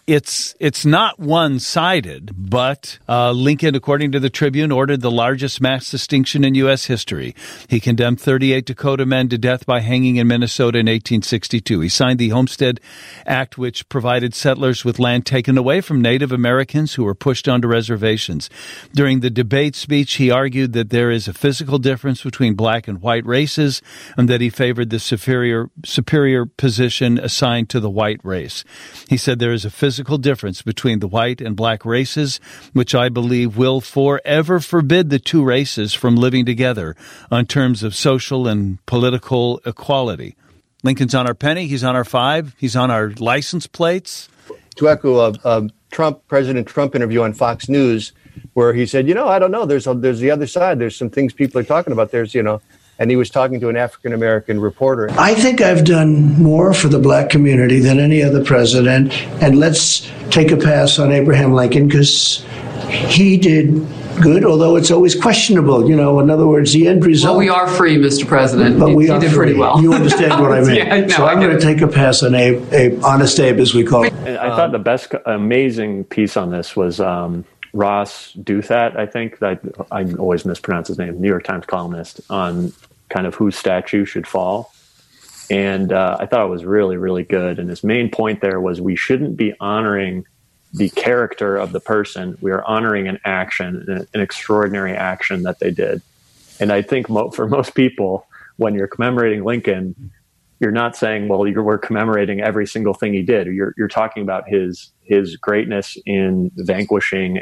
it's not one-sided, but Lincoln, according to the Tribune, ordered the largest mass extinction in U.S. history. He condemned 38 Dakota men to death by hanging in Minnesota in 1862. He signed the Homestead Act, which provided settlers with land taken away from Native Americans who were pushed onto reservations. During the debate speech, he argued that there is a physical difference between black and white races and that he favored the superior position assigned to the white race. He said there is a physical difference between the white and black races, which I believe will forever forbid the two races from living together on terms of social and political equality. Lincoln's on our penny. He's on our 5. He's on our license plates. To echo President Trump interview on Fox News, where he said, I don't know, there's the other side. There's some things people are talking about. And he was talking to an African-American reporter. I think I've done more for the black community than any other president. And let's take a pass on Abraham Lincoln because he did good, although it's always questionable. In other words, the end result. Well, we are free, Mr. President. But we are did free. Pretty well. You understand what I mean. Yeah, no, so I'm going to take a pass on Honest Abe, as we call it. And I thought the best amazing piece on this was Ross Douthat, I think, that I always mispronounce his name, New York Times columnist, on kind of whose statue should fall. And I thought it was really, really good. And his main point there was we shouldn't be honoring the character of the person. We are honoring an action, an extraordinary action that they did. And I think for most people, when you're commemorating Lincoln, you're not saying, well, we're commemorating every single thing he did. You're talking about his greatness in vanquishing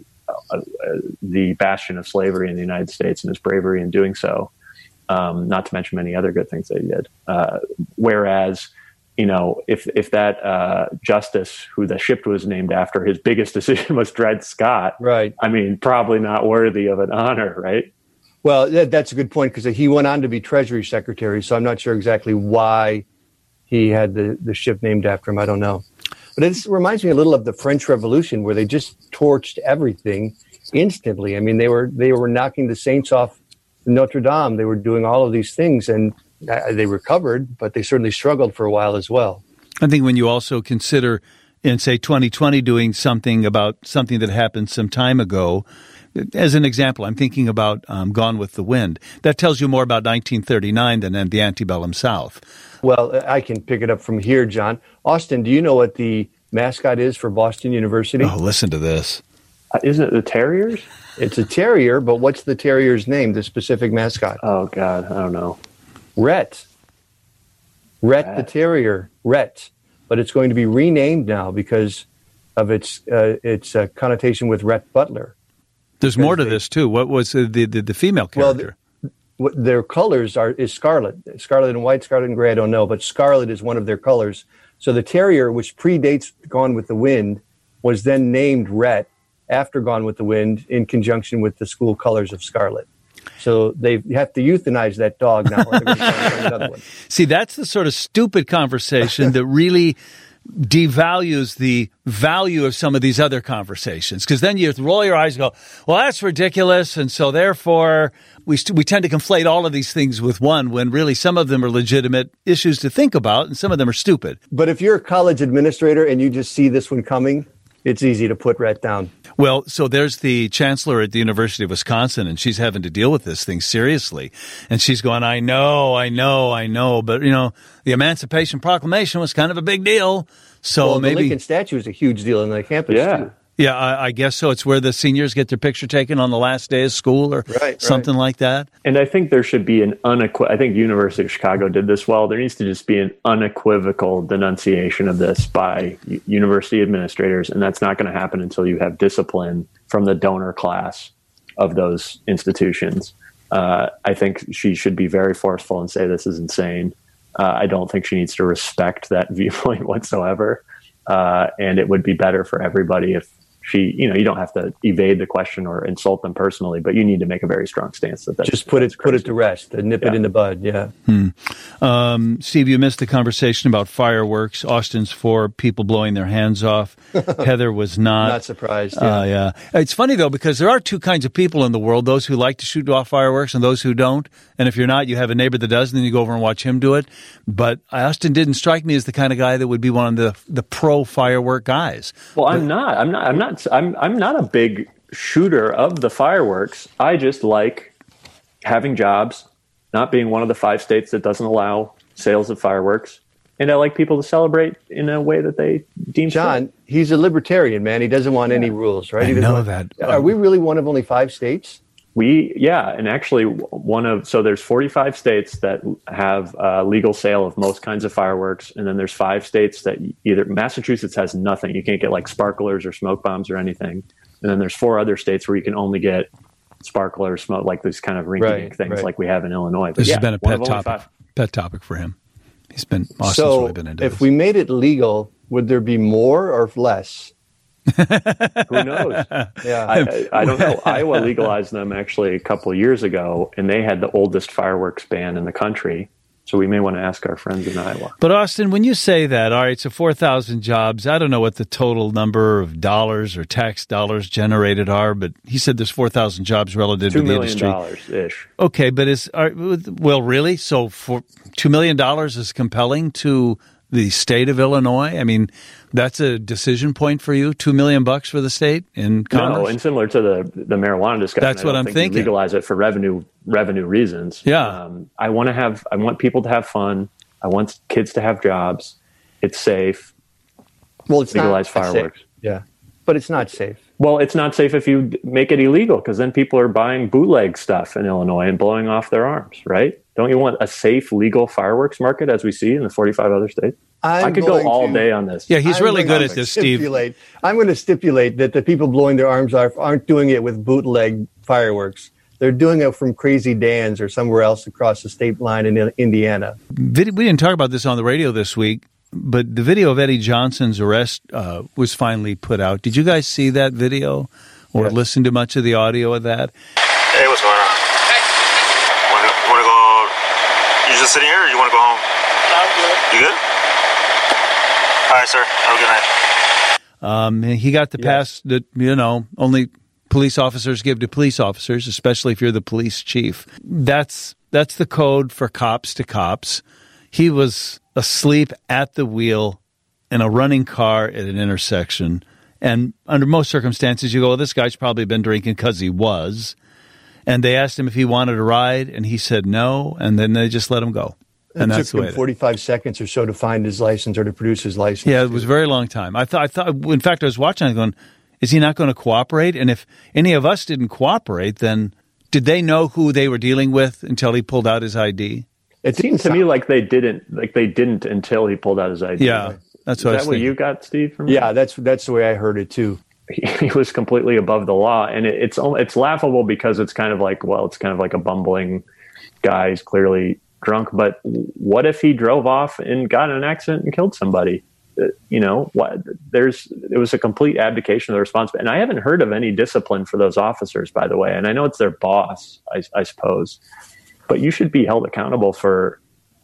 the bastion of slavery in the United States and his bravery in doing so. Not to mention many other good things that he did. Whereas, if that justice who the ship was named after, his biggest decision was Dred Scott, right? I mean, probably not worthy of an honor, right? Well, that's a good point because he went on to be Treasury Secretary, so I'm not sure exactly why he had the ship named after him. I don't know. But it reminds me a little of the French Revolution where they just torched everything instantly. I mean, they were knocking the saints off Notre Dame. They were doing all of these things, and they recovered, but they certainly struggled for a while as well. I think when you also consider in, say, 2020 doing something about something that happened some time ago, as an example, I'm thinking about Gone with the Wind. That tells you more about 1939 than the antebellum South. Well, I can pick it up from here, John. Austin, do you know what the mascot is for Boston University? Oh, listen to this. Isn't it the Terriers? It's a terrier, but what's the terrier's name, the specific mascot? Oh, God, I don't know. Rhett the terrier, Rhett. But it's going to be renamed now because of its connotation with Rhett Butler. There's more to this, too. What was the female character? Well, their colors is scarlet. Scarlet and white, scarlet and gray, I don't know. But scarlet is one of their colors. So the terrier, which predates Gone with the Wind, was then named Rhett after Gone with the Wind in conjunction with the school colors of scarlet. So they have to euthanize that dog now. Or they're going to find another one. See, that's the sort of stupid conversation that really devalues the value of some of these other conversations, because then you roll your eyes and go, well, that's ridiculous, and so therefore we tend to conflate all of these things with one, when really some of them are legitimate issues to think about and some of them are stupid. But if you're a college administrator and you just see this one coming, it's easy to put Rhett down. Well, so there's the chancellor at the University of Wisconsin, and she's having to deal with this thing seriously. And she's going, I know. But, the Emancipation Proclamation was kind of a big deal. So maybe the Lincoln statue is a huge deal in the campus, too. Yeah, I guess so. It's where the seniors get their picture taken on the last day of school or something like that. And I think there should be I think University of Chicago did this well. There needs to just be an unequivocal denunciation of this by university administrators. And that's not going to happen until you have discipline from the donor class of those institutions. I think she should be very forceful and say this is insane. I don't think she needs to respect that viewpoint whatsoever. And it would be better for everybody if you don't have to evade the question or insult them personally, but you need to make a very strong stance that that's just put it to rest, nip it in the bud. Yeah. Steve, you missed the conversation about fireworks. Austin's for people blowing their hands off. Heather was not surprised. Yeah. It's funny though, because there are two kinds of people in the world: those who like to shoot off fireworks and those who don't. And if you're not, you have a neighbor that does, and then you go over and watch him do it. But Austin didn't strike me as the kind of guy that would be one of the pro firework guys. Well, I'm not a big shooter of the fireworks. I just like having jobs, not being one of the 5 states that doesn't allow sales of fireworks. And I like people to celebrate in a way that they deem John, fit. He's a libertarian, man. He doesn't want any rules, right? I know that. Are we really one of only 5 states? And actually so there's 45 states that have legal sale of most kinds of fireworks, and then there's 5 states that either Massachusetts has nothing. You can't get like sparklers or smoke bombs or anything. And then there's 4 other states where you can only get sparklers, smoke, like this kind of rinky-dink things like we have in Illinois. But this has been a pet topic for him. Austin's really been into if this. we made it legal, would there be more or less? Who knows? I don't know. Iowa legalized them actually a couple of years ago, and they had the oldest fireworks ban in the country. So we may want to ask our friends in Iowa. But Austin, when you say that, all right, so 4,000 jobs, I don't know what the total number of dollars or tax dollars generated are, but he said there's 4,000 jobs relative to the industry. $2 million ish. Okay, but really? So for $2 million is compelling to the state of Illinois? I mean, that's a decision point for you. $2 million for the state in commerce? No, and similar to the marijuana discussion, that's what I'm thinking. Legalize it for revenue reasons. Yeah, I want people to have fun. I want kids to have jobs. It's safe. Well, it's legalize not fireworks. Safe. Yeah, but it's not safe. Well, it's not safe if you make it illegal, because then people are buying bootleg stuff in Illinois and blowing off their arms, right? Don't you want a safe, legal fireworks market as we see in the 45 other states? I could go all day on this. Yeah, he's really good at this, Steve. I'm going to stipulate that the people blowing their arms off aren't doing it with bootleg fireworks. They're doing it from Crazy Dan's or somewhere else across the state line in Indiana. We didn't talk about this on the radio this week, but the video of Eddie Johnson's arrest was finally put out. Did you guys see that video or listen to much of the audio of that? Hey, what's going on? Hey. Want to go? You just sitting here, or you want to go home? I'm good. You good? All right, sir. Have a good night. He got the pass that, only police officers give to police officers, especially if you're the police chief. That's the code for cops to cops. He was asleep at the wheel in a running car at an intersection. And under most circumstances, you go, well, this guy's probably been drinking, because he was. And they asked him if he wanted a ride, and he said no, and then they just let him go. And it took him 45 seconds or so to find his license or to produce his license. Yeah, it was a very long time. I thought. In fact, I was watching, I was going, is he not going to cooperate? And if any of us didn't cooperate, then did they know who they were dealing with until he pulled out his ID? It seems to me like they didn't until he pulled out his ID. Yeah, that's what I was thinking. Is that what you got, Steve? From yeah, that's the way I heard it too. He was completely above the law, and it's laughable because it's kind of like a bumbling guy. He's clearly drunk, but what if he drove off and got in an accident and killed somebody? It was a complete abdication of the responsibility. And I haven't heard of any discipline for those officers, by the way. And I know it's their boss, I suppose, but you should be held accountable for,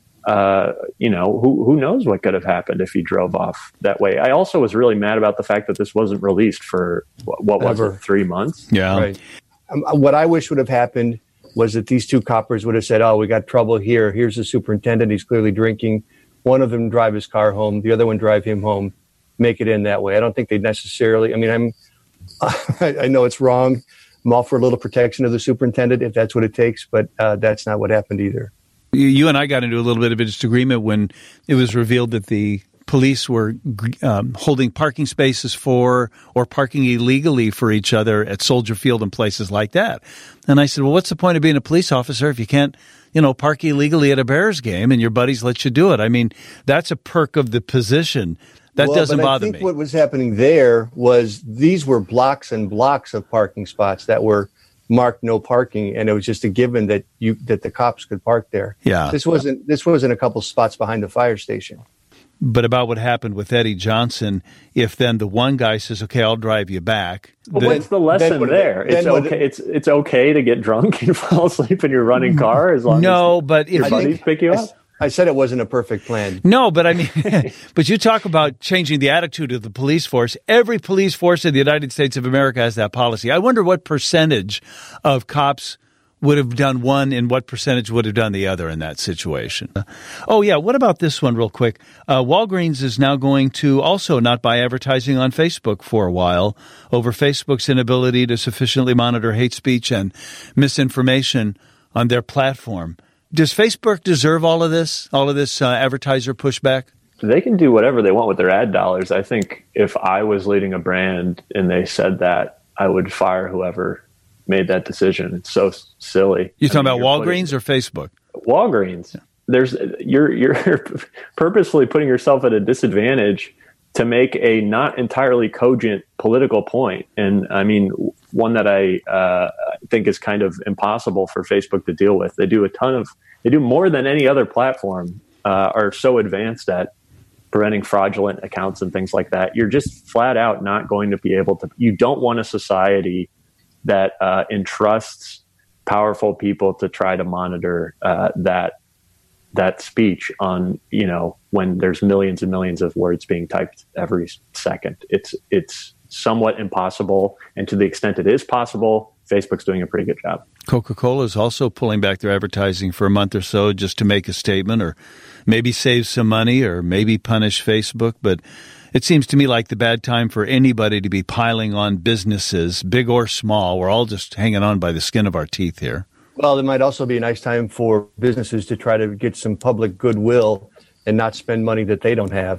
who knows what could have happened if he drove off that way. I also was really mad about the fact that this wasn't released for what was it, 3 months? Yeah. Right. What I wish would have happened was that these 2 coppers would have said, oh, we got trouble here. Here's the superintendent. He's clearly drinking. One of them drive his car home. The other one drive him home. Make it in that way. I don't think they necessarily, I know it's wrong. I'm all for a little protection of the superintendent if that's what it takes, but that's not what happened either. You and I got into a little bit of a disagreement when it was revealed that the police were holding parking spaces for or parking illegally for each other at Soldier Field and places like that. And I said, well, what's the point of being a police officer if you can't, park illegally at a Bears game and your buddies let you do it? I mean, that's a perk of the position. That doesn't bother me. I think what was happening there was these were blocks and blocks of parking spots that were marked no parking, and it was just a given that the cops could park there. Yeah. This wasn't a couple spots behind the fire station. But about what happened with Eddie Johnson, if then the one guy says, okay, I'll drive you back. Well, what's the lesson there? It's okay to get drunk and fall asleep in your running car as long as your buddies pick you up? I said it wasn't a perfect plan. No, but I mean, but you talk about changing the attitude of the police force. Every police force in the United States of America has that policy. I wonder what percentage of cops would have done one and what percentage would have done the other in that situation. Oh, yeah. What about this one real quick? Walgreens is now going to also not buy advertising on Facebook for a while over Facebook's inability to sufficiently monitor hate speech and misinformation on their platform. Does Facebook deserve all of this advertiser pushback? They can do whatever they want with their ad dollars. I think if I was leading a brand and they said that, I would fire whoever made that decision. It's so silly. You're talking about Walgreens or Facebook? Walgreens. Yeah. You're purposely putting yourself at a disadvantage to make a not entirely cogent political point. And I mean, one that I think is kind of impossible for Facebook to deal with. They do more than any other platform, are so advanced at preventing fraudulent accounts and things like that. You're just flat out not going to be able to. You don't want a society that entrusts powerful people to try to monitor that speech on, when there's millions and millions of words being typed every second. It's somewhat impossible. And to the extent it is possible, Facebook's doing a pretty good job. Coca-Cola is also pulling back their advertising for a month or so just to make a statement or maybe save some money or maybe punish Facebook. But it seems to me like the bad time for anybody to be piling on businesses, big or small. We're all just hanging on by the skin of our teeth here. Well, it might also be a nice time for businesses to try to get some public goodwill and not spend money that they don't have.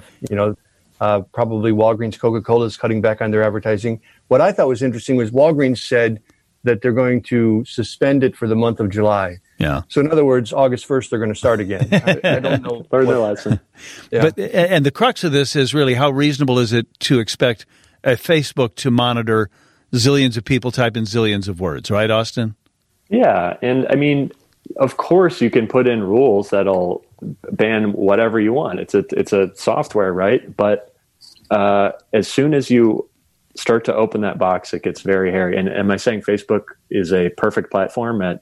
Probably Walgreens, Coca-Cola is cutting back on their advertising. What I thought was interesting was Walgreens said that they're going to suspend it for the month of July. Yeah. So in other words, August 1st, they're going to start again. I don't know. Learn their lesson. Yeah. And the crux of this is really how reasonable is it to expect Facebook to monitor zillions of people type in zillions of words, right, Austin? Yeah. And I mean, of course you can put in rules that'll ban whatever you want. It's a software, right? But as soon as you start to open that box, it gets very hairy. And am I saying Facebook is a perfect platform at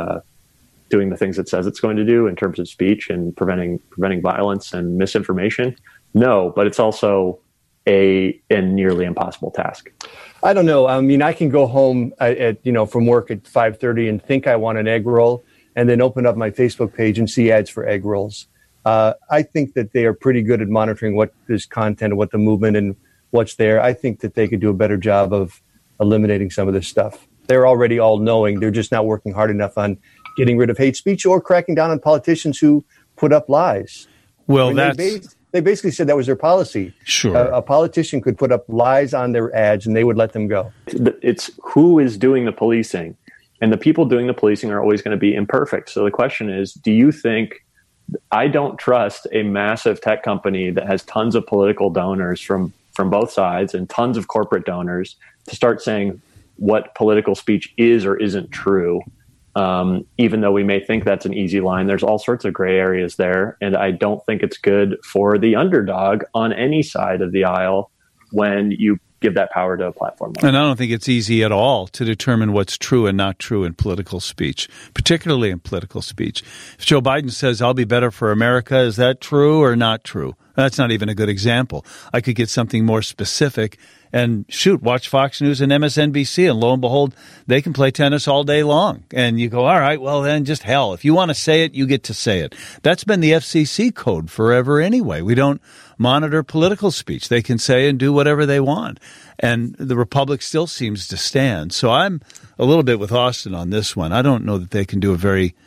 doing the things it says it's going to do in terms of speech and preventing violence and misinformation? No, but it's also a nearly impossible task. I don't know. I mean, I can go home from work at 5:30 and think I want an egg roll, and then open up my Facebook page and see ads for egg rolls. I think that they are pretty good at monitoring what is content, what the movement and what's there. I think that they could do a better job of eliminating some of this stuff. They're already all knowing. They're just not working hard enough on getting rid of hate speech or cracking down on politicians who put up lies. Well, they basically said that was their policy. Sure. A politician could put up lies on their ads and they would let them go. It's who is doing the policing, and the people doing the policing are always going to be imperfect. So the question is, do you think I don't trust a massive tech company that has tons of political donors from both sides and tons of corporate donors to start saying what political speech is or isn't true. Even though we may think that's an easy line, there's all sorts of gray areas there. And I don't think it's good for the underdog on any side of the aisle when you give that power to a platform. And I don't think it's easy at all to determine what's true and not true in political speech, particularly in political speech. If Joe Biden says, I'll be better for America, is that true or not true? That's not even a good example. I could get something more specific and watch Fox News and MSNBC, and lo and behold, they can play tennis all day long. And you go, all right, well then just hell. If you want to say it, you get to say it. That's been the FCC code forever anyway. We don't monitor political speech. They can say and do whatever they want. And the Republic still seems to stand. So I'm a little bit with Austin on this one. I don't know that they can do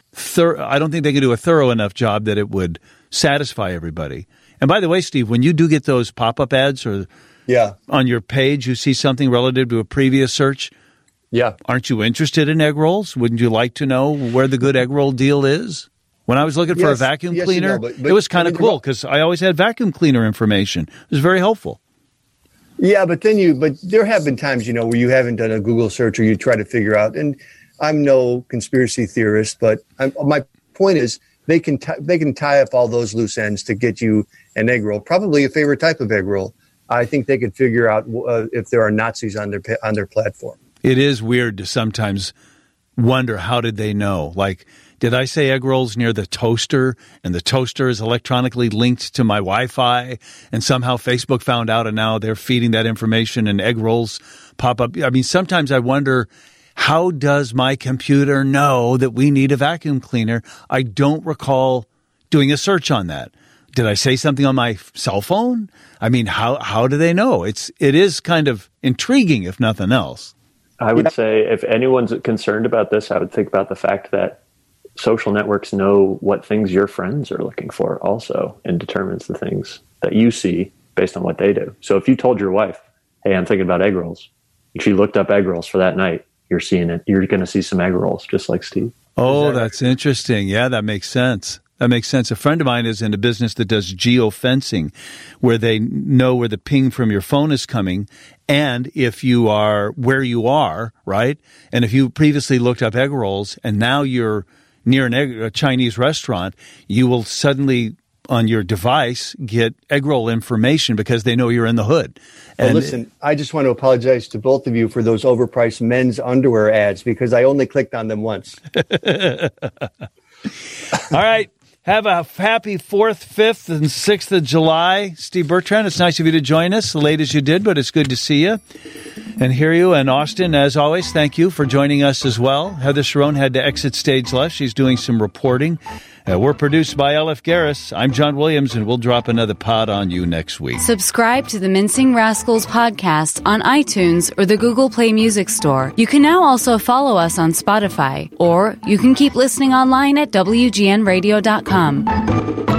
I don't think they can do a thorough enough job that it would satisfy everybody. And by the way, Steve, when you do get those pop-up ads or on your page, you see something relative to a previous search. Yeah. Aren't you interested in egg rolls? Wouldn't you like to know where the good egg roll deal is? When I was looking for a vacuum cleaner, but it was kind of cool because I always had vacuum cleaner information. It was very helpful. Yeah, but there have been times, where you haven't done a Google search or you try to figure out, and I'm no conspiracy theorist, but my point is they can tie up all those loose ends to get you an egg roll, probably a favorite type of egg roll. I think they can figure out if there are Nazis on their platform. It is weird to sometimes wonder, how did they know? Like, did I say egg rolls near the toaster, and the toaster is electronically linked to my Wi-Fi, and somehow Facebook found out, and now they're feeding that information, and egg rolls pop up? I mean, sometimes I wonder, how does my computer know that we need a vacuum cleaner? I don't recall doing a search on that. Did I say something on my cell phone? I mean, how do they know? It is kind of intriguing, if nothing else. I would say if anyone's concerned about this, I would think about the fact that social networks know what things your friends are looking for also, and determines the things that you see based on what they do. So if you told your wife, hey, I'm thinking about egg rolls, and she looked up egg rolls for that night, you're seeing it. You're going to see some egg rolls, just like Steve. Oh, that's interesting. Yeah, that makes sense. That makes sense. A friend of mine is in a business that does geofencing, where they know where the ping from your phone is coming, and if you are where you are, right? And if you previously looked up egg rolls and now you're near a Chinese restaurant, you will suddenly on your device get egg roll information because they know you're in the hood. And listen, I just want to apologize to both of you for those overpriced men's underwear ads, because I only clicked on them once. All right. Have a happy 4th, 5th, and 6th of July. Steve Bertrand, it's nice of you to join us, late as you did, but it's good to see you and hear you. And Austin, as always, thank you for joining us as well. Heather Cerrone had to exit stage left. She's doing some reporting. We're produced by L.F. Garris. I'm John Williams, and we'll drop another pod on you next week. Subscribe to the Mincing Rascals podcast on iTunes or the Google Play Music Store. You can now also follow us on Spotify, or you can keep listening online at WGNradio.com.